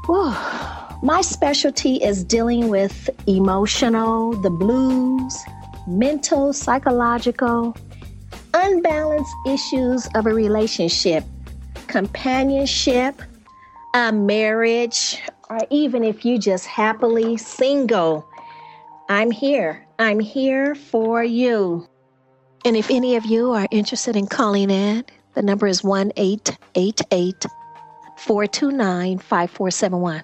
Whew. My specialty is dealing with emotional, the blues, mental, psychological, unbalanced issues of a relationship, companionship, a marriage, or even if you just happily single. I'm here. I'm here for you. And if any of you are interested in calling in, the number is 1-888-429-5471.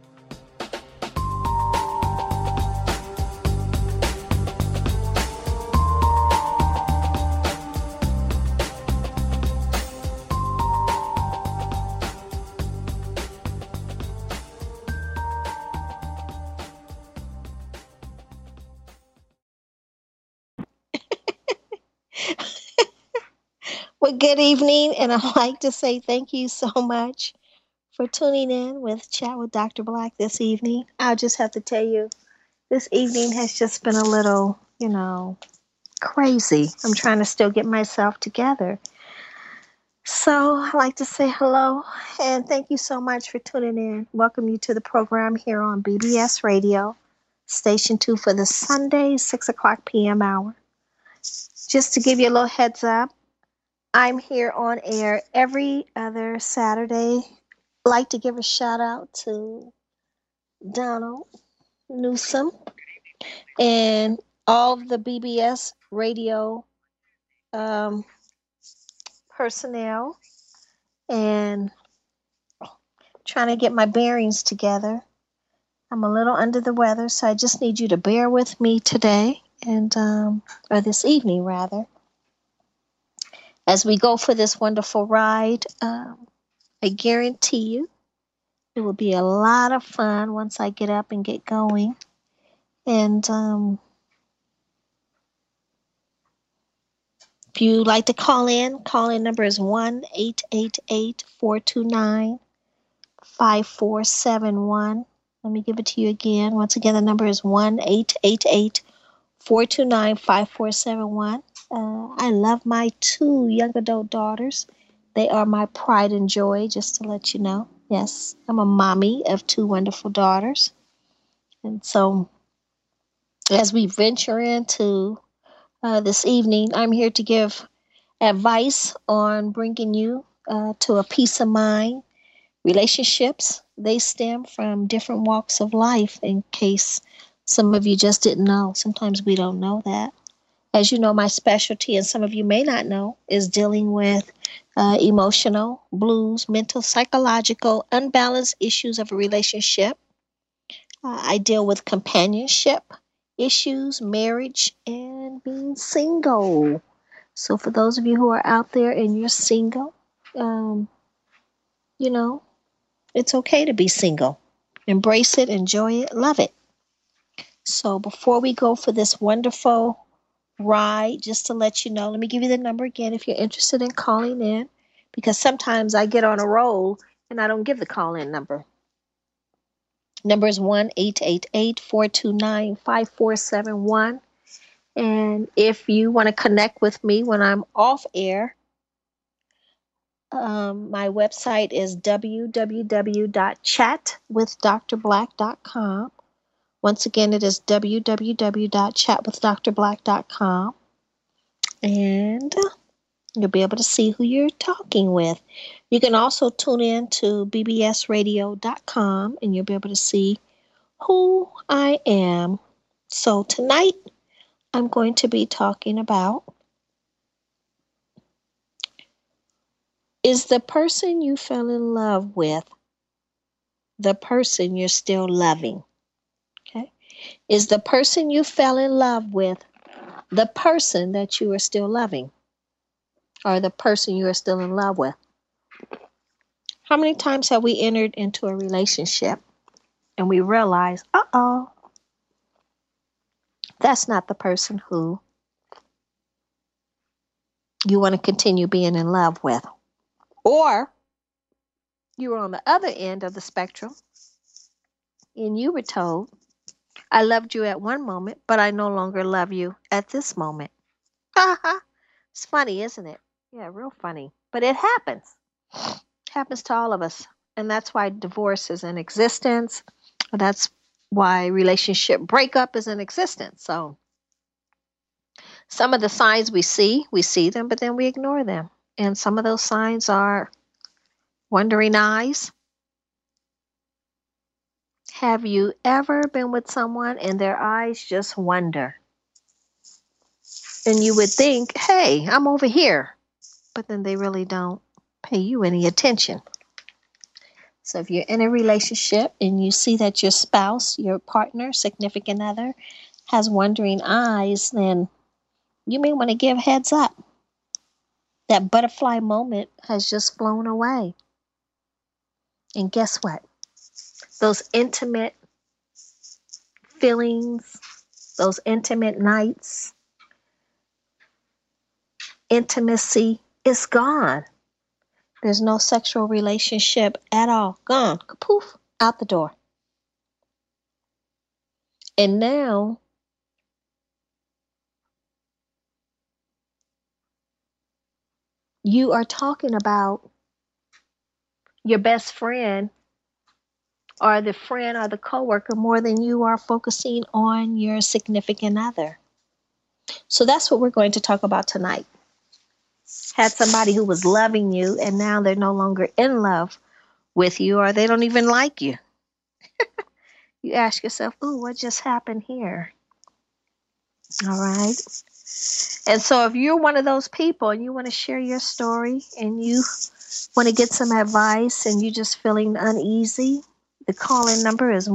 Well, good evening, and I'd like to say thank you so much for tuning in with Chat with Dr. Black this evening. I'll just have to tell you, this evening has just been a little, crazy. I'm trying to still get myself together. So I'd like to say hello and thank you so much for tuning in. Welcome you to the program here on BBS Radio, Station 2 for the Sunday, 6 o'clock p.m. hour. Just to give you a little heads up, I'm here on air every other Saturday. I'd like to give a shout out to Donald Newsom and all of the BBS radio personnel, and trying to get my bearings together. I'm a little under the weather, so I just need you to bear with me today, and or this evening rather, as we go for this wonderful ride. I guarantee you it will be a lot of fun once I get up and get going. And if you'd like to call in number is 1-888-429-5471. Let me give it to you again. Once again, the number is 1-888-429-5471. I love my two young adult daughters. They are my pride and joy, just to let you know. Yes, I'm a mommy of two wonderful daughters. And so as we venture into this evening, I'm here to give advice on bringing you to a peace of mind. Relationships, they stem from different walks of life, in case some of you just didn't know. Sometimes we don't know that. As you know, my specialty, and some of you may not know, is dealing with emotional, blues, mental, psychological, unbalanced issues of a relationship. I deal with companionship issues, marriage, and being single. So for those of you who are out there and you're single, it's okay to be single. Embrace it, enjoy it, love it. So before we go for this wonderful ride, just to let you know, let me give you the number again if you're interested in calling in, because sometimes I get on a roll and I don't give the call-in number. Number is 1-888-429-5471. And if you want to connect with me when I'm off air, my website is www.chatwithdrblack.com. Once again, it is www.chatwithdrblack.com. And you'll be able to see who you're talking with. You can also tune in to bbsradio.com and you'll be able to see who I am. So tonight, I'm going to be talking about, is the person you fell in love with the person you're still loving? Okay. Is the person you fell in love with the person that you are still loving, or the person you are still in love with? How many times have we entered into a relationship and we realize, that's not the person who you want to continue being in love with? Or you were on the other end of the spectrum and you were told, I loved you at one moment, but I no longer love you at this moment. It's funny, isn't it? Yeah, real funny. But it happens. It happens to all of us. And that's why divorce is in existence. That's why relationship breakup is in existence. So some of the signs we see them, but then we ignore them. And some of those signs are wandering eyes. Have you ever been with someone and their eyes just wander? And you would think, hey, I'm over here. But then they really don't pay you any attention. So if you're in a relationship and you see that your spouse, your partner, significant other, has wandering eyes, then you may want to give heads up. That butterfly moment has just flown away. And guess what? Those intimate feelings, those intimate nights, intimacy is gone. There's no sexual relationship at all. Gone. Poof, out the door. And now you are talking about your best friend or the friend or the coworker more than you are focusing on your significant other. So that's what we're going to talk about tonight. Had somebody who was loving you and now they're no longer in love with you or they don't even like you. You ask yourself, ooh, what just happened here? All right. And so if you're one of those people and you want to share your story and you want to get some advice and you're just feeling uneasy, the call-in number is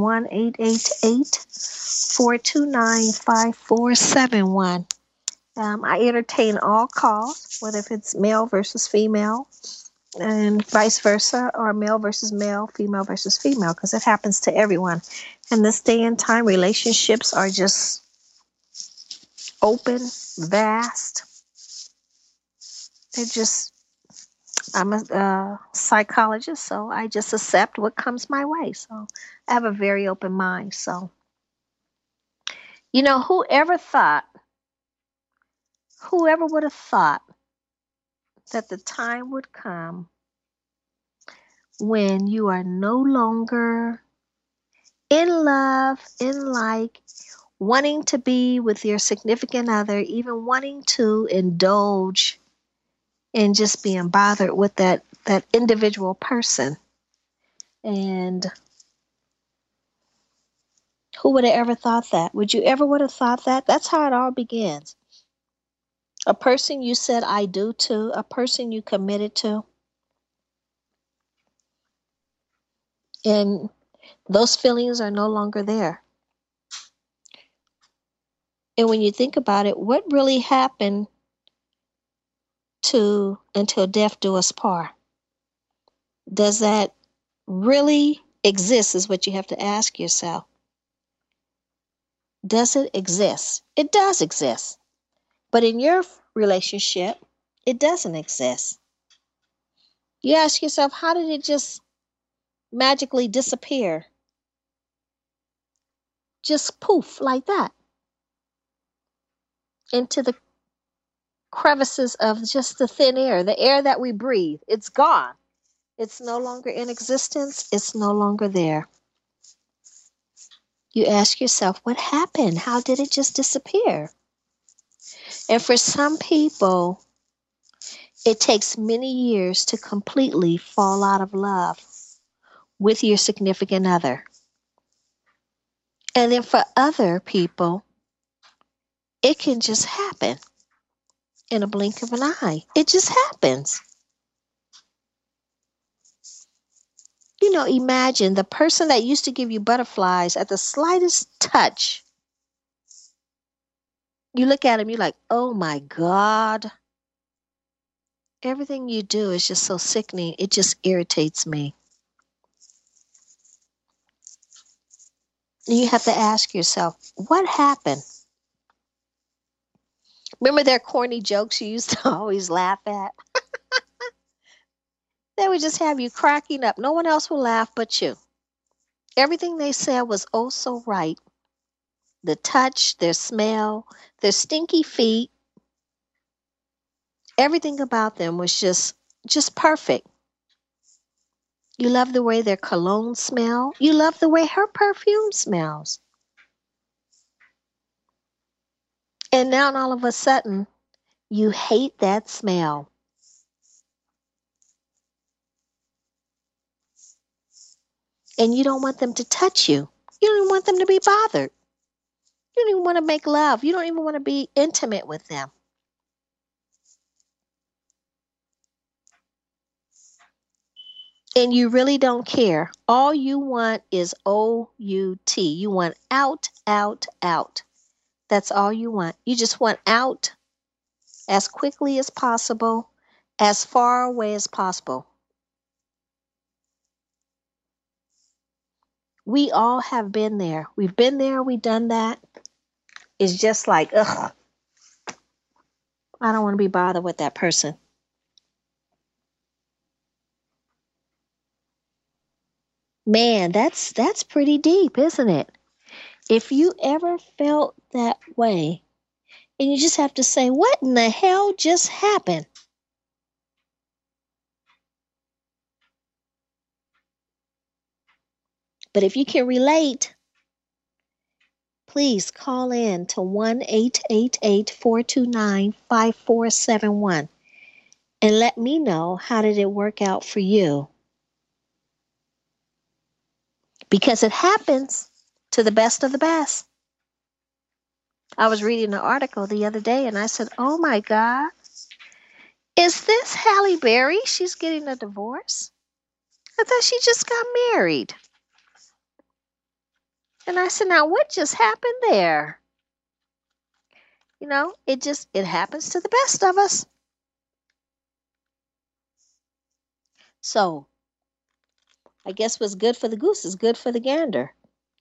1-888-429-5471. I entertain all calls, whether if it's male versus female and vice versa, or male versus male, female versus female, because it happens to everyone. In this day and time, relationships are just open, vast. They're just, I'm a psychologist, so I just accept what comes my way. So I have a very open mind. So, whoever would have thought that the time would come when you are no longer in love, in like, wanting to be with your significant other, even wanting to indulge in just being bothered with that individual person. And who would have ever thought that? Would you ever would have thought that? That's how it all begins. A person you said I do to, a person you committed to, and those feelings are no longer there. And when you think about it, what really happened to until death do us part? Does that really exist is what you have to ask yourself. Does it exist? It does exist. But in your relationship, it doesn't exist. You ask yourself, how did it just magically disappear? Just poof, like that. Into the crevices of just the thin air, the air that we breathe. It's gone. It's no longer in existence. It's no longer there. You ask yourself, what happened? How did it just disappear? And for some people, it takes many years to completely fall out of love with your significant other. And then for other people, it can just happen in a blink of an eye. It just happens. Imagine the person that used to give you butterflies at the slightest touch. You look at him, you're like, oh my God. Everything you do is just so sickening. It just irritates me. And you have to ask yourself, what happened? Remember their corny jokes you used to always laugh at? They would just have you cracking up. No one else will laugh but you. Everything they said was oh so right. The touch, their smell, their stinky feet, everything about them was just perfect. You love the way their cologne smell. You love the way her perfume smells. And now all of a sudden, you hate that smell. And you don't want them to touch you. You don't even want them to be bothered. You don't even want to make love. You don't even want to be intimate with them. And you really don't care. All you want is O-U-T. You want out, out, out. That's all you want. You just want out as quickly as possible, as far away as possible. We all have been there. We've been there, we've done that. It's just like, ugh, I don't want to be bothered with that person. Man, that's pretty deep, isn't it? If you ever felt that way, and you just have to say, what in the hell just happened? But if you can relate, please call in to 1-888-429-5471 and let me know, how did it work out for you? Because it happens to the best of the best. I was reading an article the other day and I said, oh my God, is this Halle Berry? She's getting a divorce? I thought she just got married. And I said, now what just happened there? You know, it happens to the best of us. So I guess what's good for the goose is good for the gander.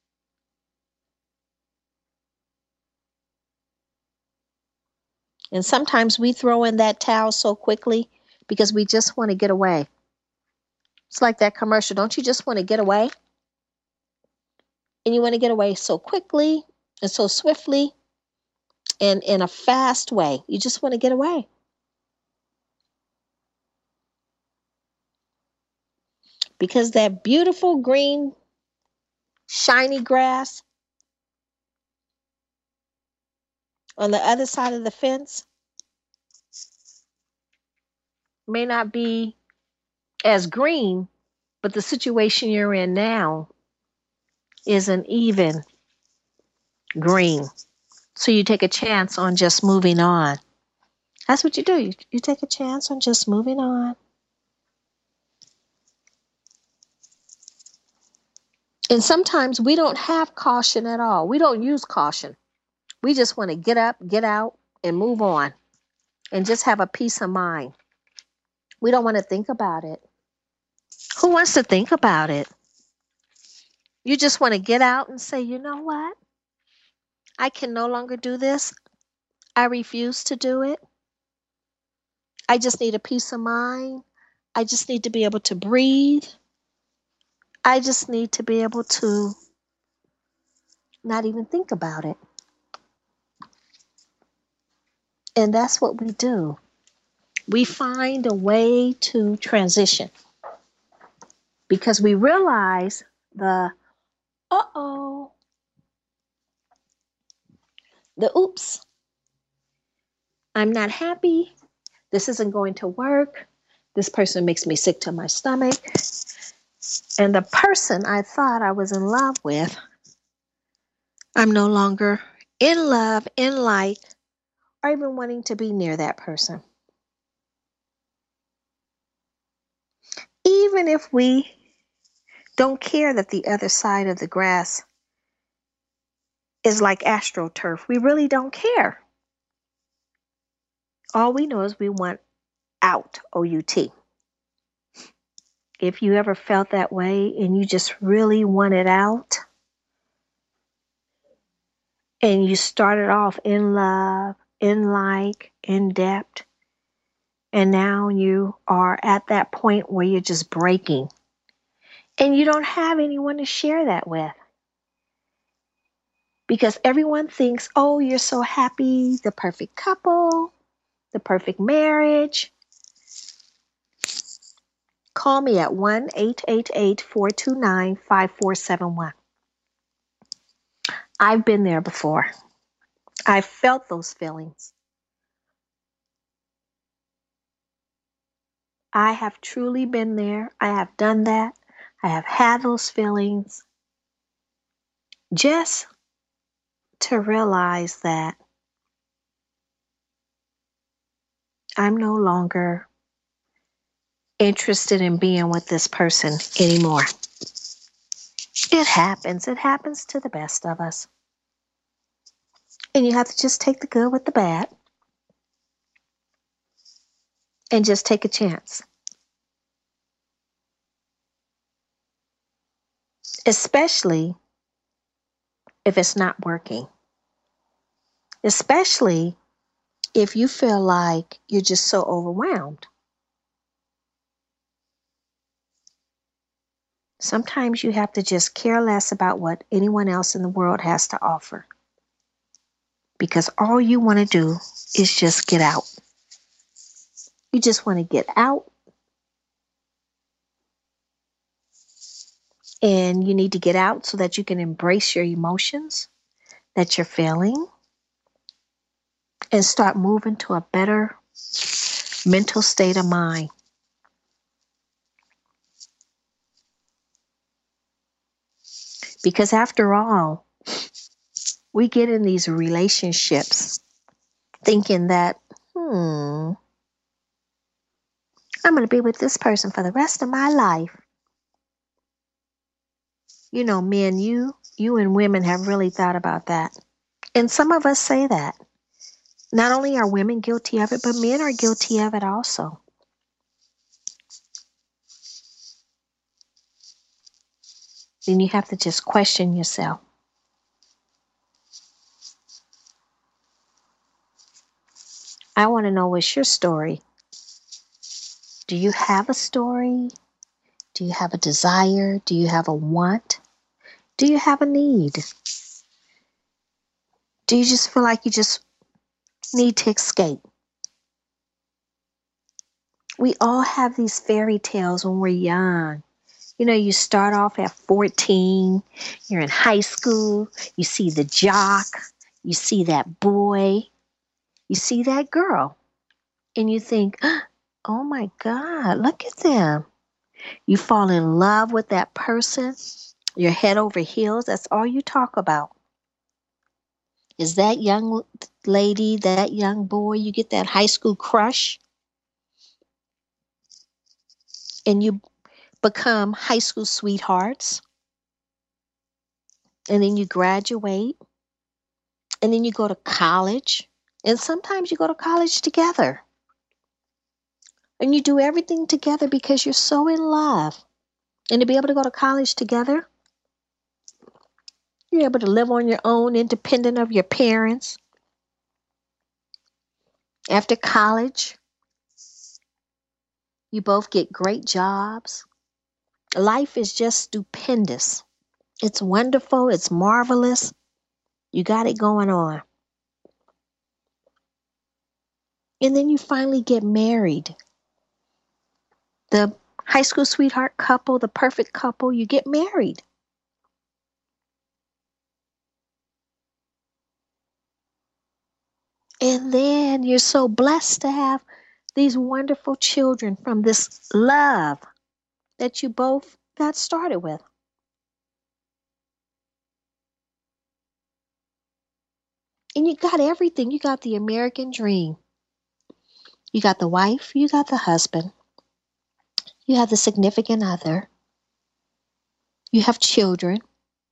And sometimes we throw in that towel so quickly because we just want to get away. It's like that commercial. Don't you just want to get away? And you want to get away so quickly and so swiftly and in a fast way. You just want to get away. Because that beautiful green, shiny grass on the other side of the fence may not be as green, but the situation you're in now isn't even green. So you take a chance on just moving on. That's what you do. You take a chance on just moving on. And sometimes we don't have caution at all. We don't use caution. We just want to get up, get out, and move on and just have a peace of mind. We don't want to think about it. Who wants to think about it? You just want to get out and say, you know what? I can no longer do this. I refuse to do it. I just need a peace of mind. I just need to be able to breathe. I just need to be able to not even think about it. And that's what we do. We find a way to transition because we realize the the oops, I'm not happy. This isn't going to work. This person makes me sick to my stomach. And the person I thought I was in love with, I'm no longer in love, in like, or even wanting to be near that person. Even if we don't care that the other side of the grass is like astroturf, we really don't care. All we know is we want out, O-U-T. If you ever felt that way and you just really want it out, and you started off in love, in like, in depth, and now you are at that point where you're just breaking, and you don't have anyone to share that with. Because everyone thinks, oh, you're so happy, the perfect couple, the perfect marriage. Call me at 1-888-429-5471. I've been there before. I've felt those feelings. I have truly been there. I have done that. I have had those feelings just to realize that I'm no longer interested in being with this person anymore. It happens. It happens to the best of us. And you have to just take the good with the bad and just take a chance. Especially if it's not working. Especially if you feel like you're just so overwhelmed. Sometimes you have to just care less about what anyone else in the world has to offer. Because all you want to do is just get out. You just want to get out. And you need to get out so that you can embrace your emotions that you're feeling and start moving to a better mental state of mind. Because after all, we get in these relationships thinking that, I'm going to be with this person for the rest of my life. You know, men, you and women have really thought about that. And some of us say that. Not only are women guilty of it, but men are guilty of it also. Then you have to just question yourself. I want to know what's your story. Do you have a story? Do you have a desire? Do you have a want? Do you have a need? Do you just feel like you just need to escape? We all have these fairy tales when we're young. You know, you start off at 14, you're in high school, you see the jock, you see that boy, you see that girl, and you think, oh my God, look at them. You fall in love with that person, you're head over heels, that's all you talk about. Is that young lady, that young boy, you get that high school crush, and you become high school sweethearts, and then you graduate, and then you go to college, and sometimes you go to college together. And you do everything together because you're so in love. And to be able to go to college together, you're able to live on your own, independent of your parents. After college, you both get great jobs. Life is just stupendous. It's wonderful. It's marvelous. You got it going on. And then you finally get married. The high school sweetheart couple, the perfect couple, you get married. And then you're so blessed to have these wonderful children from this love that you both got started with. And you got everything. You got the American dream. You got the wife, you got the husband, you have the significant other, you have children,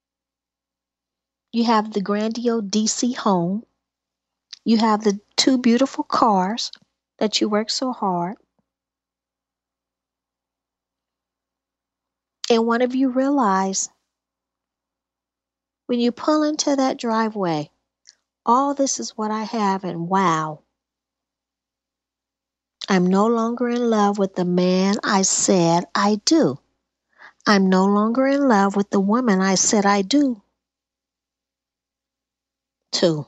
you have the grandiose DC home, you have the two beautiful cars that you work so hard. And one of you realize when you pull into that driveway, all this is what I have, and wow, I'm no longer in love with the man I said I do. I'm no longer in love with the woman I said I do to.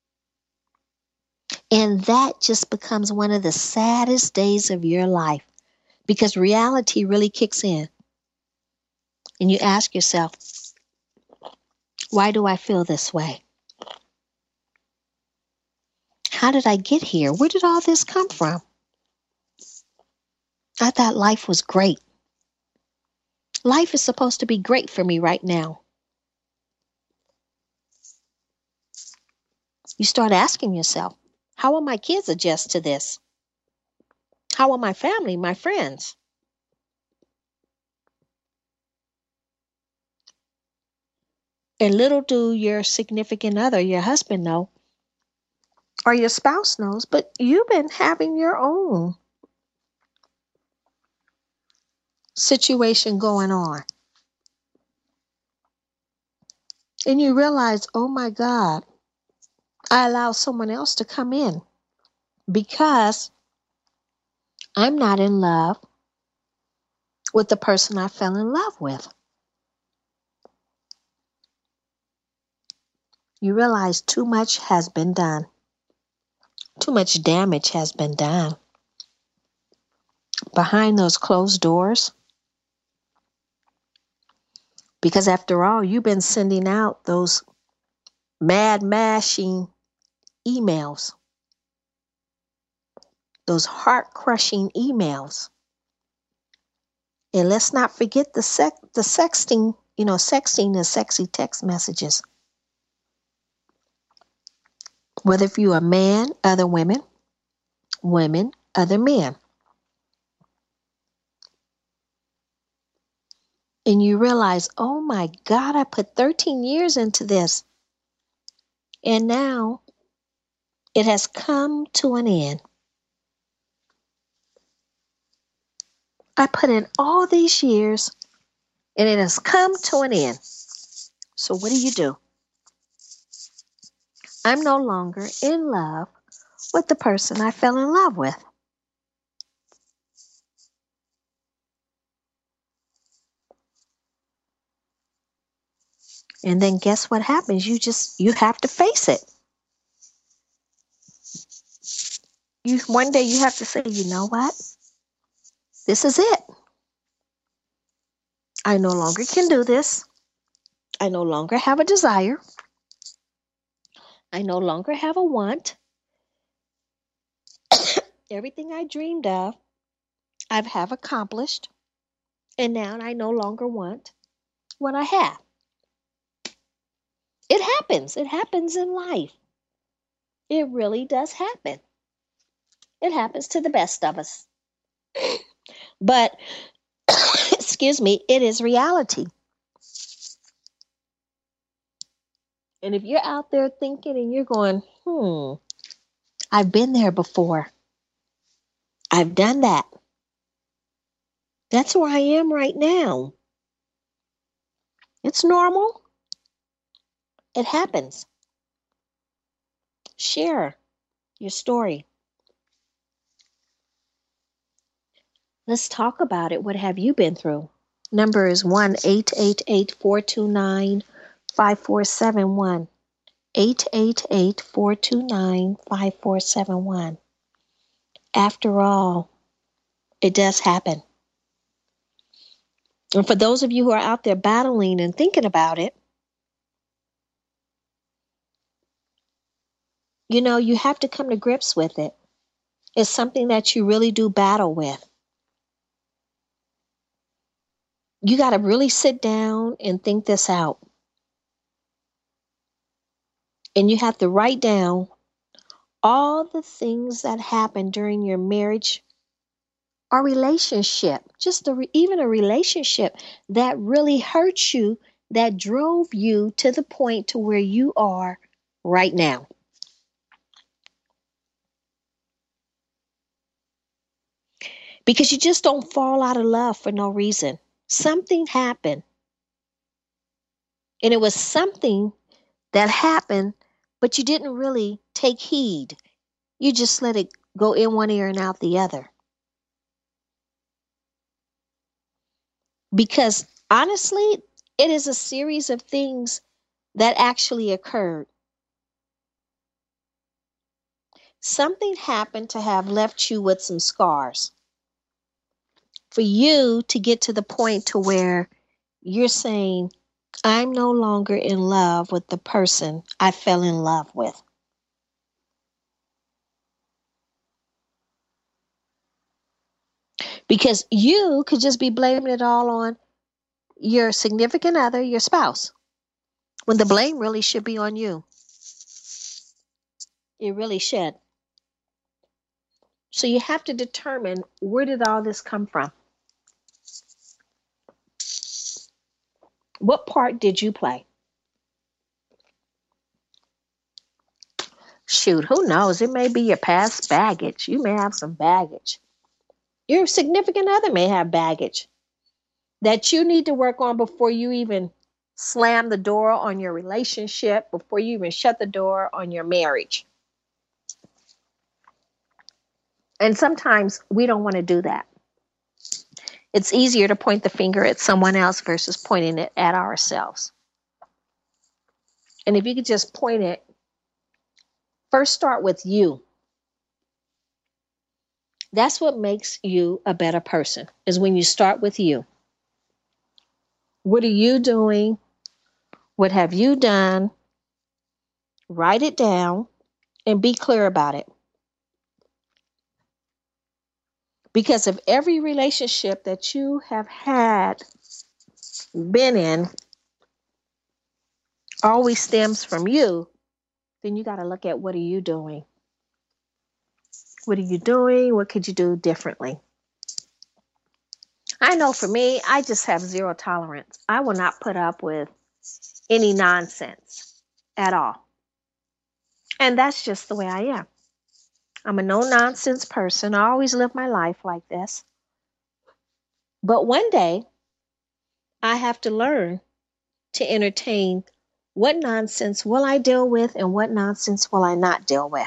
And that just becomes one of the saddest days of your life. because reality really kicks in and you ask yourself, why do I feel this way? How did I get here? Where did all this come from? I thought life was great. Life is supposed to be great for me right now. You start asking yourself, how will my kids adjust to this? How will my family, my friends? And little do your significant other, your husband know, or your spouse knows, but you've been having your own situation going on. And you realize, oh my God, I allow someone else to come in because I'm not in love with the person I fell in love with. You realize too much has been done. Too much damage has been done. Behind those closed doors. Because after all, you've been sending out those mad mashing emails. Those heart crushing emails. And let's not forget the sexting, sexting and sexy text messages. Whether if you're a man, other women, women, other men. And you realize, oh my God, I put 13 years into this. And now it has come to an end. I put in all these years and it has come to an end. So what do? I'm no longer in love with the person I fell in love with. And then guess what happens? You have to face it. One day you have to say, you know what? This is it. I no longer can do this. I no longer have a desire. I no longer have a want. Everything I dreamed of, I have accomplished. And now I no longer want what I have. It happens. It happens in life. It really does happen. It happens to the best of us. But, excuse me, it is reality. And if you're out there thinking and you're going, I've been there before. I've done that. That's where I am right now. It's normal. It happens. Share your story. Let's talk about it. What have you been through? Number is 1-888-429-5471. 888-429-5471. After all, it does happen. And for those of you who are out there battling and thinking about it, you have to come to grips with it. It's something that you really do battle with. You got to really sit down and think this out. And you have to write down all the things that happened during your marriage or relationship, even a relationship that really hurt you, that drove you to the point to where you are right now. Because you just don't fall out of love for no reason. Something happened. And it was something that happened, but you didn't really take heed. You just let it go in one ear and out the other. Because honestly, it is a series of things that actually occurred. Something happened to have left you with some scars. for you to get to the point to where you're saying, I'm no longer in love with the person I fell in love with. Because you could just be blaming it all on your significant other, your spouse, when the blame really should be on you. It really should. So you have to determine, where did all this come from? What part did you play? Shoot, who knows? It may be your past baggage. You may have some baggage. Your significant other may have baggage that you need to work on before you even slam the door on your relationship, before you even shut the door on your marriage. And sometimes we don't want to do that. It's easier to point the finger at someone else versus pointing it at ourselves. And if you could just point it, first start with you. That's what makes you a better person, is when you start with you. What are you doing? What have you done? Write it down and be clear about it. Because if every relationship that you have been in, always stems from you, then you got to look at, what are you doing? What are you doing? What could you do differently? I know for me, I just have zero tolerance. I will not put up with any nonsense at all. And that's just the way I am. I'm a no-nonsense person. I always live my life like this. But one day, I have to learn to entertain, what nonsense will I deal with and what nonsense will I not deal with.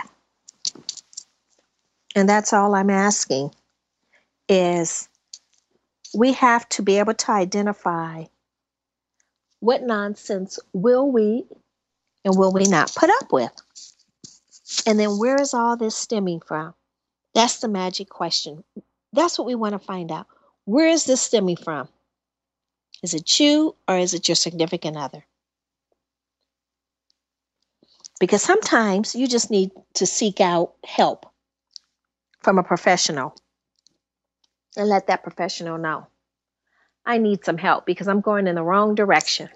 And that's all I'm asking, is we have to be able to identify, what nonsense will we and will we not put up with? And then, where is all this stemming from? That's the magic question. That's what we want to find out. Where is this stemming from? Is it you, or is it your significant other? Because sometimes you just need to seek out help from a professional and let that professional know, I need some help because I'm going in the wrong direction.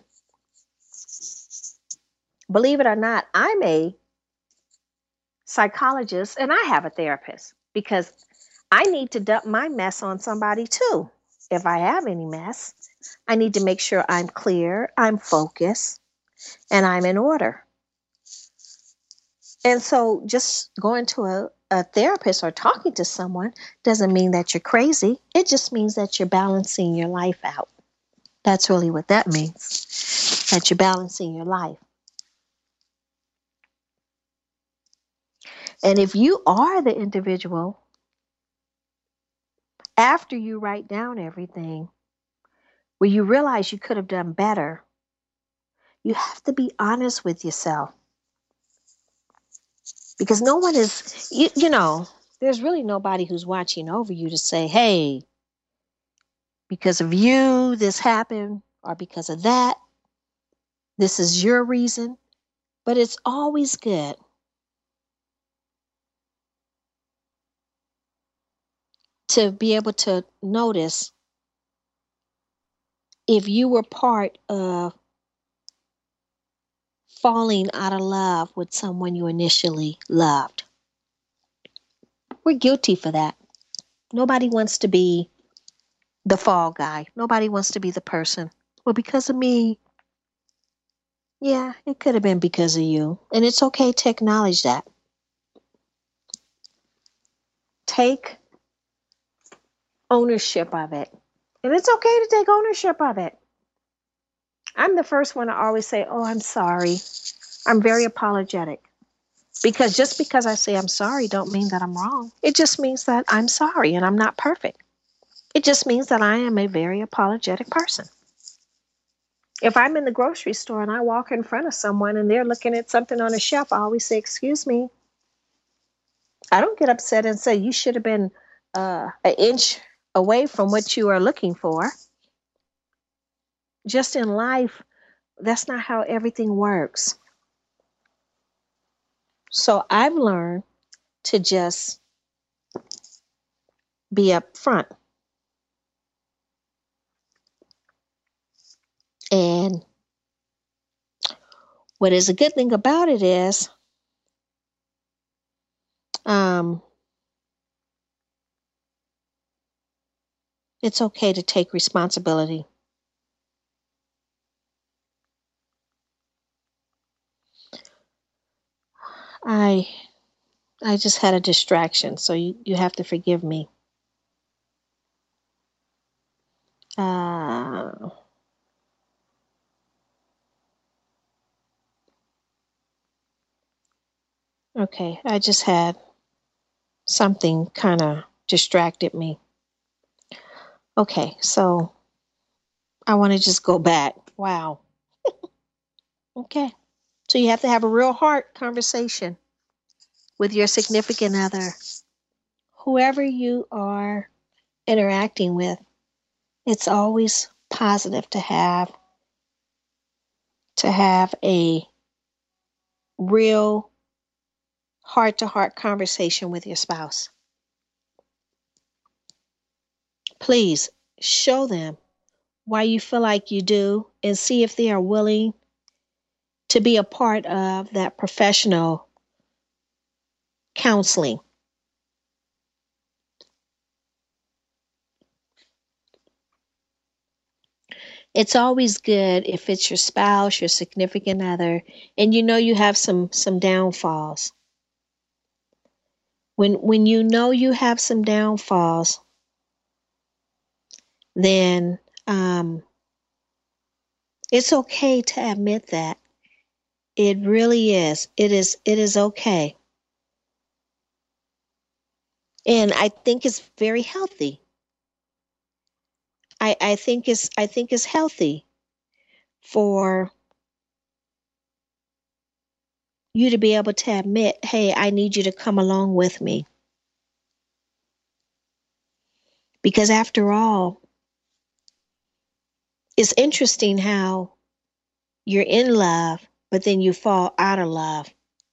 Believe it or not, I'm a psychologist and I have a therapist, because I need to dump my mess on somebody too. If I have any mess, I need to make sure I'm clear, I'm focused, and I'm in order. And so just going to a therapist or talking to someone doesn't mean that you're crazy. It just means that you're balancing your life out. That's really what that means, that you're balancing your life. And if you are the individual, after you write down everything, where you realize you could have done better, you have to be honest with yourself. Because no one is, there's really nobody who's watching over you to say, hey, because of you, this happened, or because of that, this is your reason. But it's always good to be able to notice if you were part of falling out of love with someone you initially loved. We're guilty for that. Nobody wants to be the fall guy. Nobody wants to be the person, well, because of me. Yeah, it could have been because of you. And it's okay to acknowledge that. Take ownership of it. And it's okay to take ownership of it. I'm the first one to always say, oh, I'm sorry. I'm very apologetic. Because just because I say I'm sorry don't mean that I'm wrong. It just means that I'm sorry and I'm not perfect. It just means that I am a very apologetic person. If I'm in the grocery store and I walk in front of someone and they're looking at something on a shelf, I always say, excuse me. I don't get upset and say, you should have been an inch away from what you are looking for. Just in life, that's not how everything works. So I've learned to just be upfront. And what is a good thing about it is, um, it's okay to take responsibility. I I just had a distraction, so you have to forgive me. Uh, okay, I just had something kind of distracted me. Okay, so I want to just go back. Wow. Okay. So you have to have a real heart conversation with your significant other, whoever you are interacting with. It's always positive to have a real heart to heart conversation with your spouse. Please show them why you feel like you do and see if they are willing to be a part of that professional counseling. It's always good if it's your spouse, your significant other, and you know you have some downfalls. When you know you have some downfalls, then it's okay to admit that. It really is. It is okay. And I think it's very healthy. I think it's healthy for you to be able to admit, hey, I need you to come along with me. Because after all, it's interesting how you're in love, but then you fall out of love.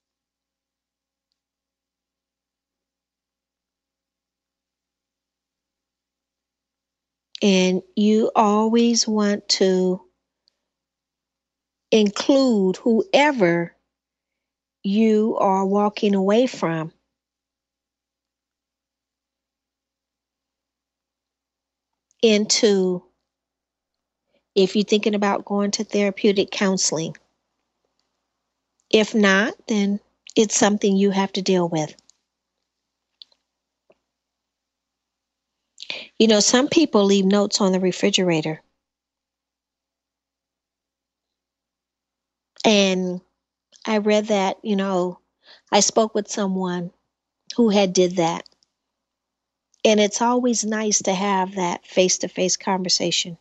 And you always want to include whoever you are walking away from into, if you're thinking about going to therapeutic counseling. If not, then it's something you have to deal with. You know, some people leave notes on the refrigerator. And I read that, I spoke with someone who had did that. And it's always nice to have that face-to-face conversation.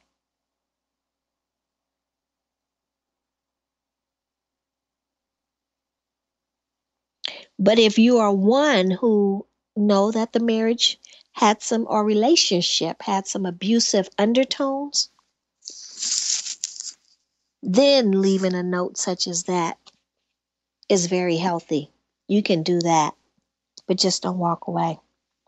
But if you are one who know that the marriage had some, or relationship had some abusive undertones, then leaving a note such as that is very healthy. You can do that, but just don't walk away.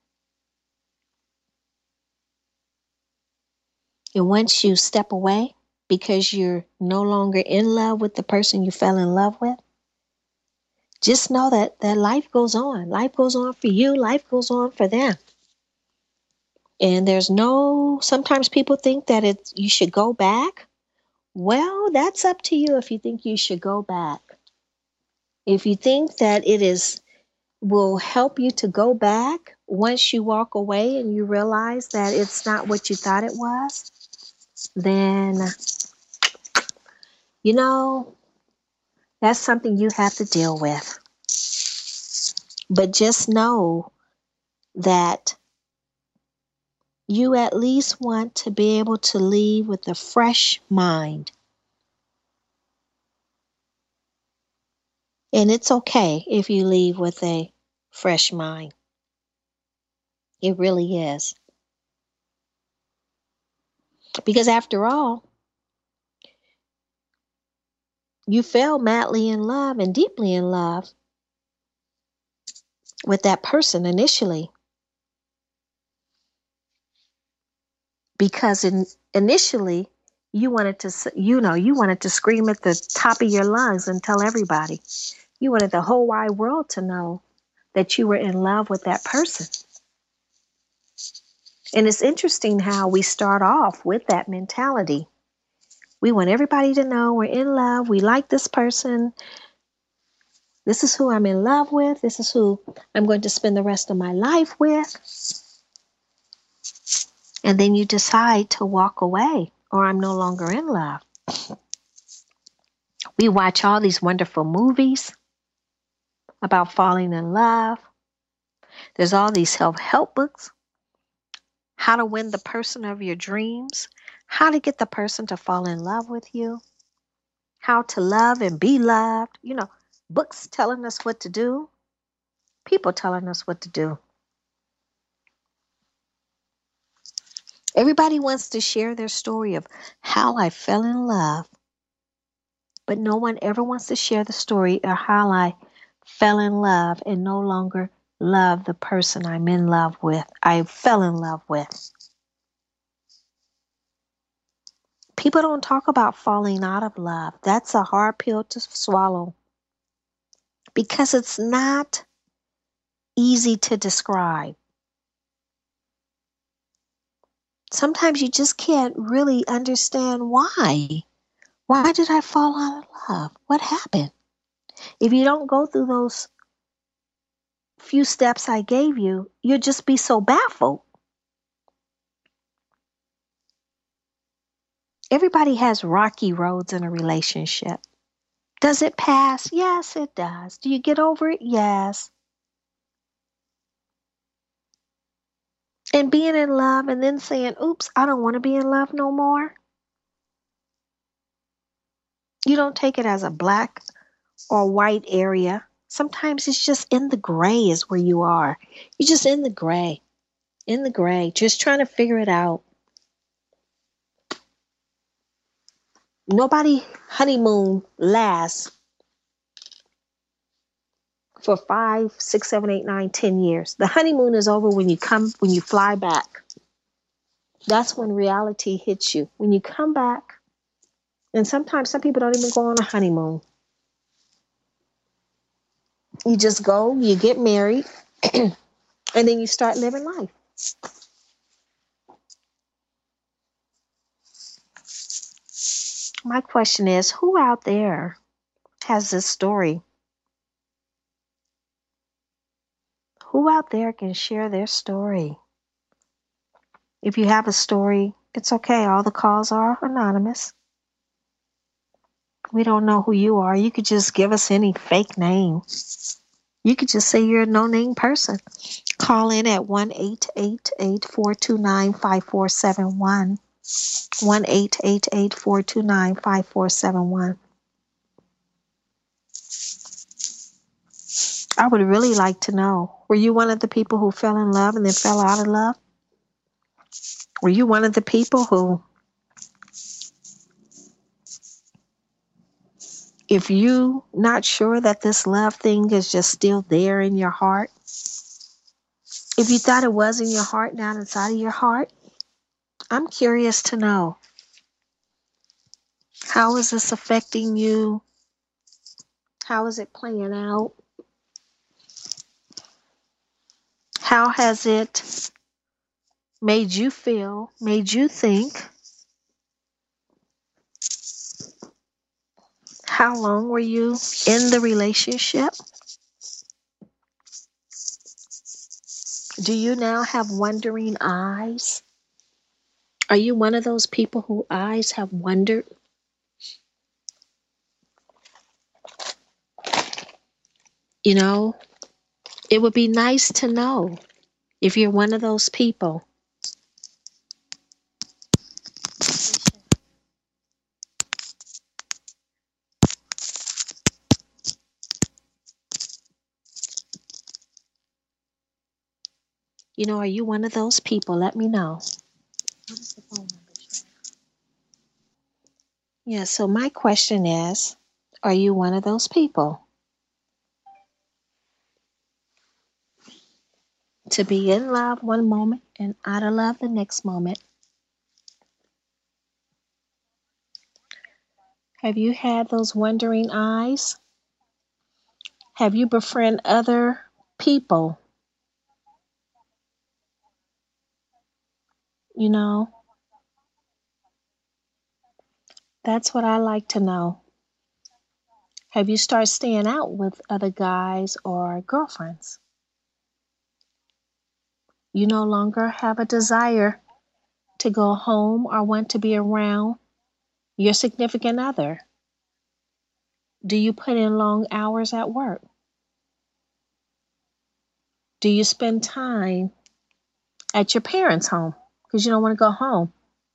And once you step away because you're no longer in love with the person you fell in love with, just know that life goes on. Life goes on for you. Life goes on for them. And sometimes people think that you should go back. Well, that's up to you if you think you should go back. If you think that will help you to go back once you walk away and you realize that it's not what you thought it was, then, you know, that's something you have to deal with. But just know that you at least want to be able to leave with a fresh mind. And it's okay if you leave with a fresh mind. It really is. Because after all, you fell madly in love and deeply in love with that person initially. Because initially you wanted to, you wanted to scream at the top of your lungs and tell everybody. You wanted the whole wide world to know that you were in love with that person. And it's interesting how we start off with that mentality. We want everybody to know we're in love. We like this person. This is who I'm in love with. This is who I'm going to spend the rest of my life with. And then you decide to walk away, or I'm no longer in love. We watch all these wonderful movies about falling in love. There's all these self-help books. How to win the person of your dreams. How to get the person to fall in love with you. How to love and be loved. Books telling us what to do. People telling us what to do. Everybody wants to share their story of how I fell in love. But no one ever wants to share the story of how I fell in love and no longer love the person I'm in love with. I fell in love with. People don't talk about falling out of love. That's a hard pill to swallow because it's not easy to describe. Sometimes you just can't really understand why. Why did I fall out of love? What happened? If you don't go through those few steps I gave you, you'll just be so baffled. Everybody has rocky roads in a relationship. Does it pass? Yes, it does. Do you get over it? Yes. And being in love and then saying, oops, I don't want to be in love no more. You don't take it as a black or white area. Sometimes it's just in the gray is where you are. You're just in the gray, just trying to figure it out. Nobody honeymoon lasts for 5, 6, 7, 8, 9, 10 years. The honeymoon is over when you fly back. That's when reality hits you. When you come back, and sometimes some people don't even go on a honeymoon. You just go, you get married, and then you start living life. My question is, who out there has this story? Who out there can share their story? If you have a story, it's okay. All the calls are anonymous. We don't know who you are. You could just give us any fake name. You could just say you're a no-name person. Call in at 1-888-429-5471. 1-888-429-5471. I would really like to know, were you one of the people who fell in love and then fell out of love? Were you one of the people who, if you not sure that this love thing is just still there in your heart, if you thought it was in your heart, down inside of your heart, I'm curious to know, how is this affecting you? How is it playing out? How has it made you feel, made you think? How long were you in the relationship? Do you now have wondering eyes? Are you one of those people whose eyes have wondered? It would be nice to know if you're one of those people. Are you one of those people? Let me know. What is the phone number? Yeah, so my question is, are you one of those people to be in love one moment and out of love the next moment? Have you had those wondering eyes? Have you befriended other people? You know, that's what I like to know. Have you started staying out with other guys or girlfriends? You no longer have a desire to go home or want to be around your significant other. Do you put in long hours at work? Do you spend time at your parents' home because you don't want to go home?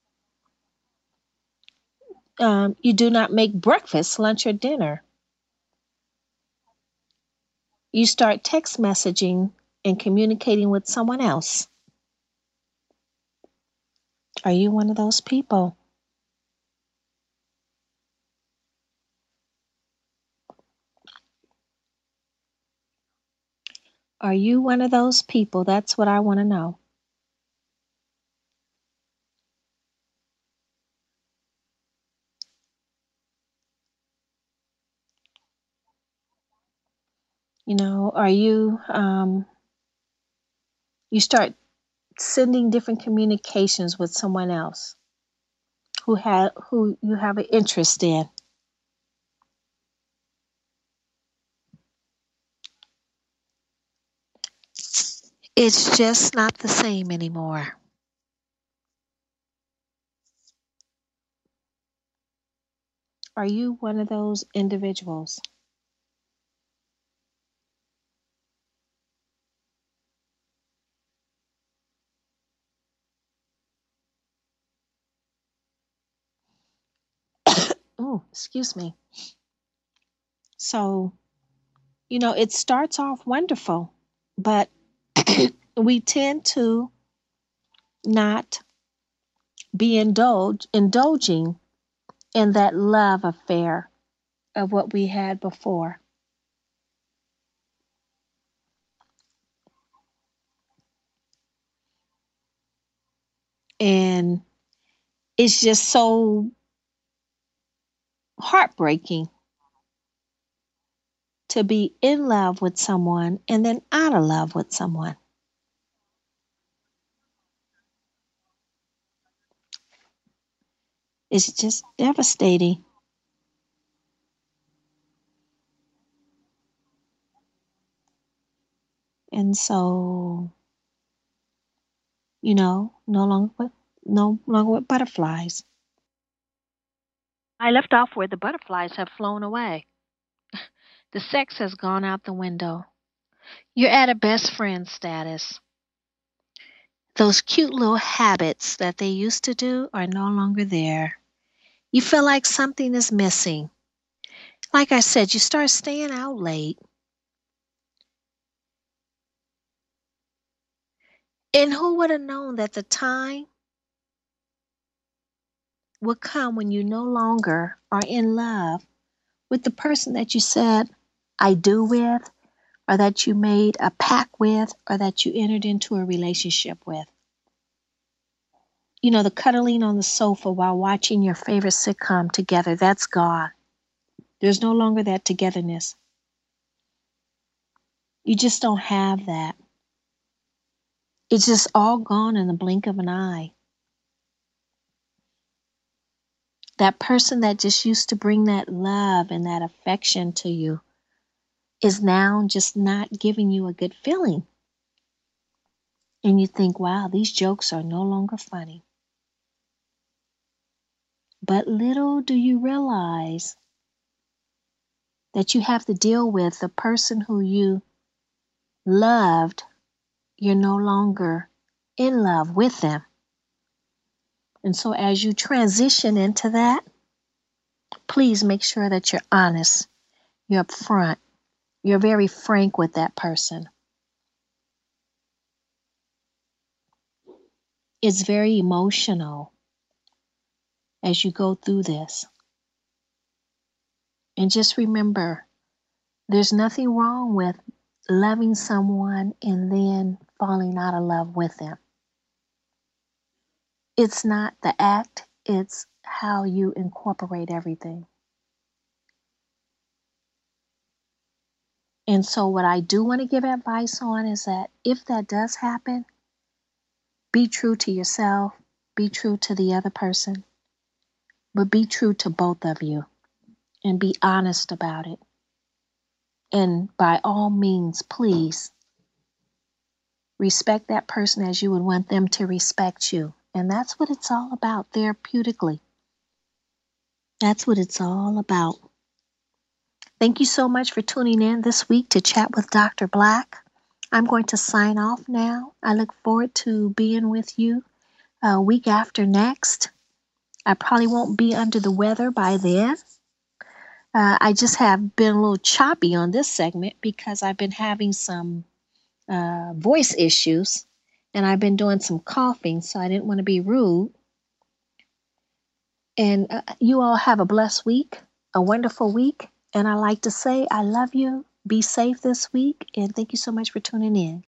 You do not make breakfast, lunch, or dinner. You start text messaging and communicating with someone else. Are you one of those people? Are you one of those people? That's what I want to know. Are you start sending different communications with someone else who you have an interest in. It's just not the same anymore. Are you one of those individuals? Oh, excuse me. So, it starts off wonderful, but we tend to not be indulging in that love affair of what we had before. And it's just so heartbreaking to be in love with someone and then out of love with someone. It's just devastating. And so, no longer with butterflies. I left off where the butterflies have flown away. The sex has gone out the window. You're at a best friend status. Those cute little habits that they used to do are no longer there. You feel like something is missing. Like I said, you start staying out late. And who would have known that the time would come when you no longer are in love with the person that you said I do with, or that you made a pact with, or that you entered into a relationship with? The cuddling on the sofa while watching your favorite sitcom together, that's gone. There's no longer that togetherness. You just don't have that. It's just all gone in the blink of an eye. That person that just used to bring that love and that affection to you is now just not giving you a good feeling. And you think, wow, these jokes are no longer funny. But little do you realize that you have to deal with the person who you loved. You're no longer in love with them. And so as you transition into that, please make sure that you're honest, you're upfront, you're very frank with that person. It's very emotional as you go through this. And just remember, there's nothing wrong with loving someone and then falling out of love with them. It's not the act, it's how you incorporate everything. And so, what I do want to give advice on is that if that does happen, be true to yourself, be true to the other person, but be true to both of you and be honest about it. And by all means, please respect that person as you would want them to respect you. And that's what it's all about therapeutically. That's what it's all about. Thank you so much for tuning in this week to Chat with Dr. Black. I'm going to sign off now. I look forward to being with you a week after next. I probably won't be under the weather by then. I just have been a little choppy on this segment because I've been having some voice issues and I've been doing some coughing, so I didn't want to be rude. And you all have a blessed week, a wonderful week. And I like to say, I love you. Be safe this week. And thank you so much for tuning in.